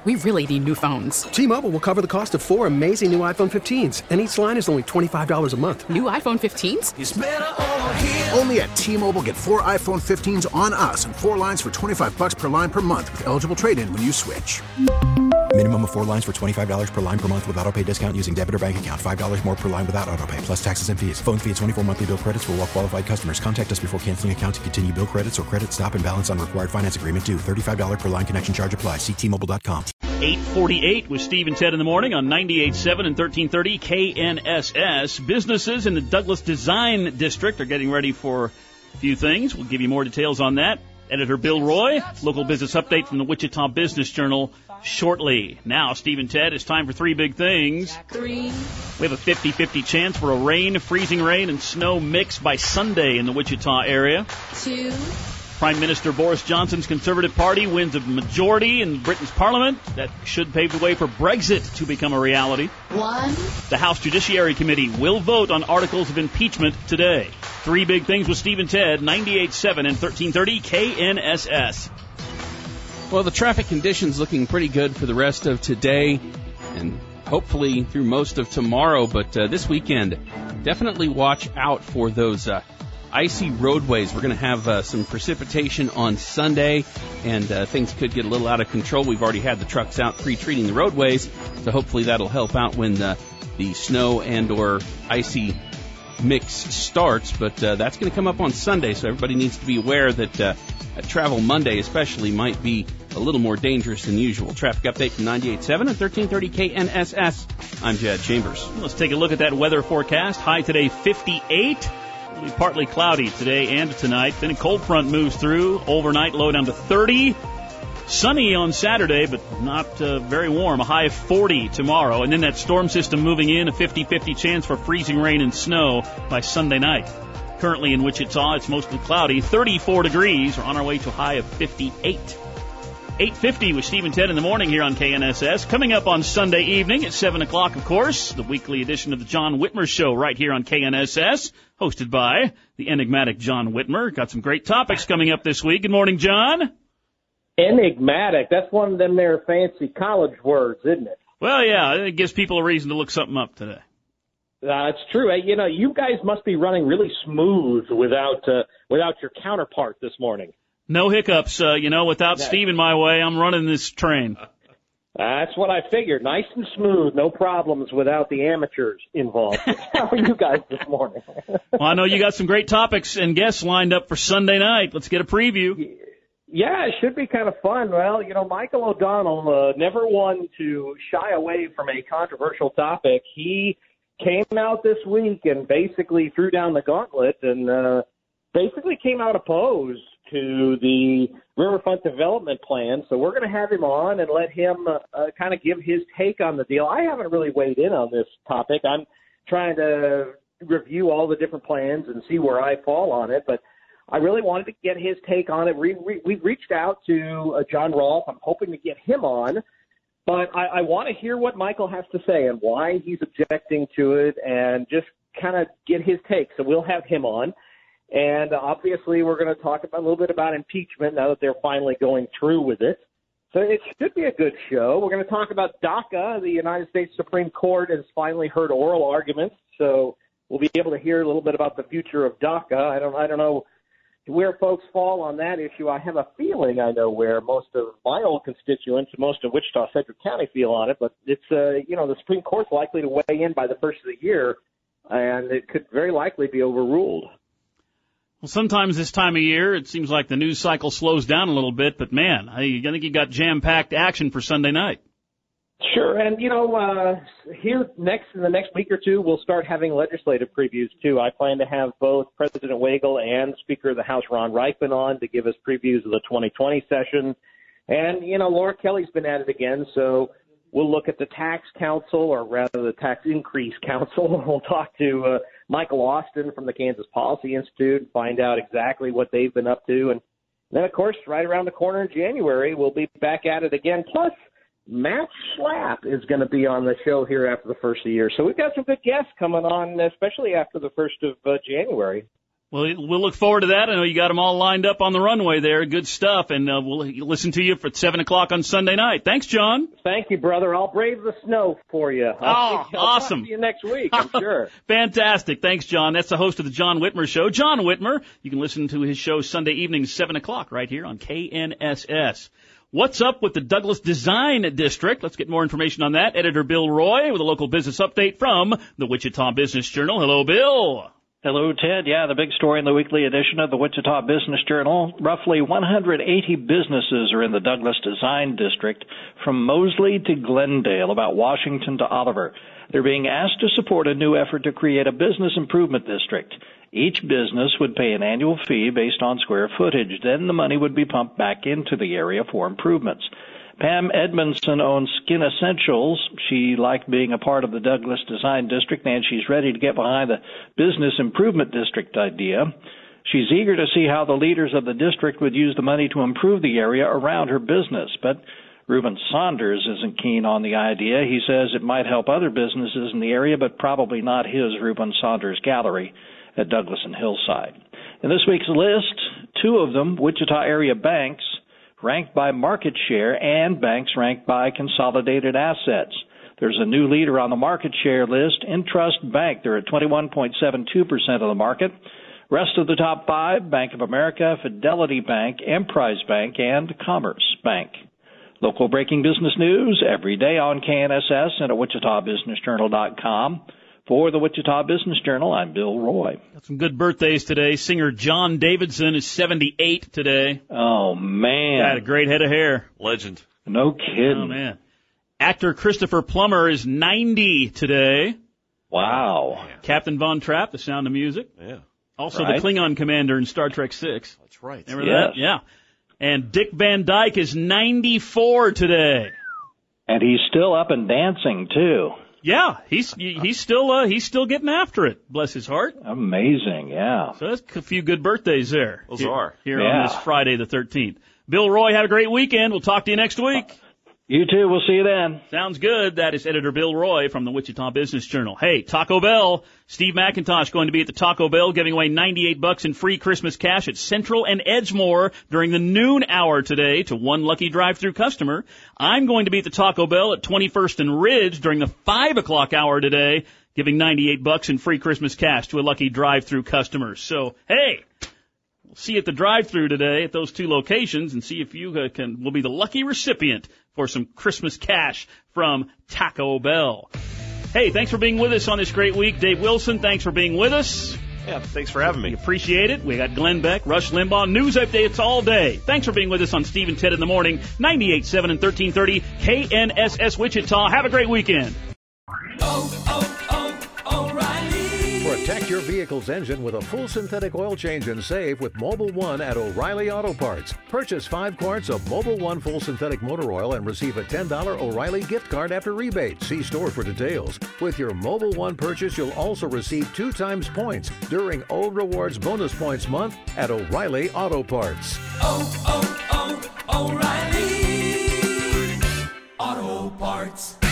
We really need new phones. T-Mobile will cover the cost of 4 amazing new iPhone 15s, and each line is only $25 a month. New iPhone 15s? It's better over here. Only at T-Mobile, get 4 iPhone 15s on us and 4 lines for $25 per line per month with eligible trade-in when you switch. Minimum of 4 lines for $25 per line per month with autopay discount using debit or bank account. $5 more per line without autopay, plus taxes and fees. Phone fee at 24 monthly bill credits for well-qualified customers. Contact us before canceling account to continue bill credits or credit stop and balance on required finance agreement due. $35 per line connection charge applies. See T-Mobile.com. 8:48 with Steve and Ted in the morning on 98.7 and 1330 KNSS. Businesses in the Douglas Design District are getting ready for a few things. We'll give you more details on that. Editor Bill Roy, local business update from the Wichita Business Journal shortly. Now, Steve and Ted, it's time for 3 big things. 3. We have a 50-50 chance for a freezing rain and snow mix by Sunday in the Wichita area. 2. Prime Minister Boris Johnson's Conservative Party wins a majority in Britain's Parliament. That should pave the way for Brexit to become a reality. 1. The House Judiciary Committee will vote on articles of impeachment today. 3 big things with Steve and Ted, 98.7 and 1330 KNSS. Well, the traffic conditions looking pretty good for the rest of today and hopefully through most of tomorrow. But this weekend, definitely watch out for those icy roadways. We're going to have some precipitation on Sunday, and things could get a little out of control. We've already had the trucks out pre-treating the roadways, so hopefully that'll help out when the snow and or icy mix starts. But that's going to come up on Sunday, so everybody needs to be aware that travel Monday especially might be a little more dangerous than usual. Traffic update from 98.7 and 1330 KNSS. I'm Jad Chambers. Let's take a look at that weather forecast. High today, 58. It'll be partly cloudy today and tonight. Then a cold front moves through. Overnight, low down to 30. Sunny on Saturday, but not very warm. A high of 40 tomorrow. And then that storm system moving in, a 50-50 chance for freezing rain and snow by Sunday night. Currently in Wichita, it's mostly cloudy. 34 degrees. We're on our way to a high of 58. 8:50 with Steve and Ted in the morning here on KNSS. Coming up on Sunday evening at 7 o'clock, of course, the weekly edition of the John Whitmer Show right here on KNSS, hosted by the enigmatic John Whitmer. Got some great topics coming up this week. Good morning, John. Enigmatic. That's one of them there fancy college words, isn't it? Well, yeah, it gives people a reason to look something up today. It's true. You know, you guys must be running really smooth without your counterpart this morning. No hiccups. Without Steve in my way, I'm running this train. That's what I figured. Nice and smooth. No problems without the amateurs involved. How are you guys this morning? Well, I know you got some great topics and guests lined up for Sunday night. Let's get a preview. Yeah, it should be kind of fun. Well, Michael O'Donnell, never one to shy away from a controversial topic. He came out this week and basically threw down the gauntlet and basically came out opposed to the Riverfront Development Plan. So we're going to have him on and let him kind of give his take on the deal. I haven't really weighed in on this topic. I'm trying to review all the different plans and see where I fall on it, but I really wanted to get his take on it. We've reached out to John Rolfe. I'm hoping to get him on, but I want to hear what Michael has to say and why he's objecting to it and just kind of get his take. So we'll have him on. And obviously we're going to talk a little bit about impeachment now that they're finally going through with it. So it should be a good show. We're going to talk about DACA. The United States Supreme Court has finally heard oral arguments, so we'll be able to hear a little bit about the future of DACA. I don't know where folks fall on that issue. I have a feeling I know where most of my old constituents, most of Wichita, Sedgwick County feel on it, but it's, the Supreme Court's likely to weigh in by the first of the year, and it could very likely be overruled. Well, sometimes this time of year, it seems like the news cycle slows down a little bit, but man, I think you got jam-packed action for Sunday night. Sure, and here in the next week or two, we'll start having legislative previews too. I plan to have both President Wagle and Speaker of the House Ron Reitman on to give us previews of the 2020 session. And Laura Kelly's been at it again, so we'll look at the tax council, or rather the tax increase council. We'll talk to Michael Austin from the Kansas Policy Institute and find out exactly what they've been up to. And then, of course, right around the corner in January, we'll be back at it again. Plus, Matt Schlapp is going to be on the show here after the first of the year. So we've got some good guests coming on, especially after the 1st of January. Well, we'll look forward to that. I know you got them all lined up on the runway there. Good stuff. And we'll listen to you for 7 o'clock on Sunday night. Thanks, John. Thank you, brother. I'll brave the snow for you. I'll awesome. Talk to you next week, I'm sure. Fantastic. Thanks, John. That's the host of the John Whitmer Show. John Whitmer. You can listen to his show Sunday evenings, 7 o'clock, right here on KNSS. What's up with the Douglas Design District? Let's get more information on that. Editor Bill Roy with a local business update from the Wichita Business Journal. Hello, Bill. Hello, Ted. Yeah, the big story in the weekly edition of the Wichita Business Journal. Roughly 180 businesses are in the Douglas Design District from Mosley to Glendale, about Washington to Oliver. They're being asked to support a new effort to create a business improvement district. Each business would pay an annual fee based on square footage. Then the money would be pumped back into the area for improvements. Pam Edmondson owns Skin Essentials. She liked being a part of the Douglas Design District, and she's ready to get behind the Business Improvement District idea. She's eager to see how the leaders of the district would use the money to improve the area around her business. But Reuben Saunders isn't keen on the idea. He says it might help other businesses in the area, but probably not his Reuben Saunders Gallery at Douglas and Hillside. In this week's list, 2 of them, Wichita area banks, ranked by market share, and banks ranked by consolidated assets. There's a new leader on the market share list, Intrust Bank. They're at 21.72% of the market. Rest of the top 5, Bank of America, Fidelity Bank, Emprise Bank, and Commerce Bank. Local breaking business news every day on KNSS and at WichitaBusinessJournal.com. For the Wichita Business Journal, I'm Bill Roy. Got some good birthdays today. Singer John Davidson is 78 today. Oh, man. Got a great head of hair. Legend. No kidding. Oh, man. Actor Christopher Plummer is 90 today. Wow. Captain Von Trapp, The Sound of Music. Yeah. Also the Klingon commander in Star Trek VI. That's right. Remember that? Yeah. And Dick Van Dyke is 94 today. And he's still up and dancing, too. Yeah, he's still getting after it. Bless his heart. Amazing, yeah. So that's a few good birthdays there. Those are. Here on this Friday the 13th. Bill Roy, have a great weekend. We'll talk to you next week. You too. We'll see you then. Sounds good. That is Editor Bill Roy from the Wichita Business Journal. Hey, Taco Bell. Steve McIntosh going to be at the Taco Bell giving away $98 in free Christmas cash at Central and Edgemore during the noon hour today to one lucky drive-through customer. I'm going to be at the Taco Bell at 21st and Ridge during the 5 o'clock hour today, giving $98 in free Christmas cash to a lucky drive-through customer. So, hey, we'll see you at the drive-through today at those 2 locations and see if you will be the lucky recipient for some Christmas cash from Taco Bell. Hey, thanks for being with us on this great week. Dave Wilson, thanks for being with us. Yeah, thanks for having me. We appreciate it. We got Glenn Beck, Rush Limbaugh, news updates all day. Thanks for being with us on Steve and Ted in the Morning, 98.7 and 1330 KNSS Wichita. Have a great weekend. Protect your vehicle's engine with a full synthetic oil change and save with Mobil 1 at O'Reilly Auto Parts. Purchase 5 quarts of Mobil 1 full synthetic motor oil and receive a $10 O'Reilly gift card after rebate. See store for details. With your Mobil 1 purchase, you'll also receive 2 times points during Old Rewards Bonus Points Month at O'Reilly Auto Parts. O'Reilly Auto Parts.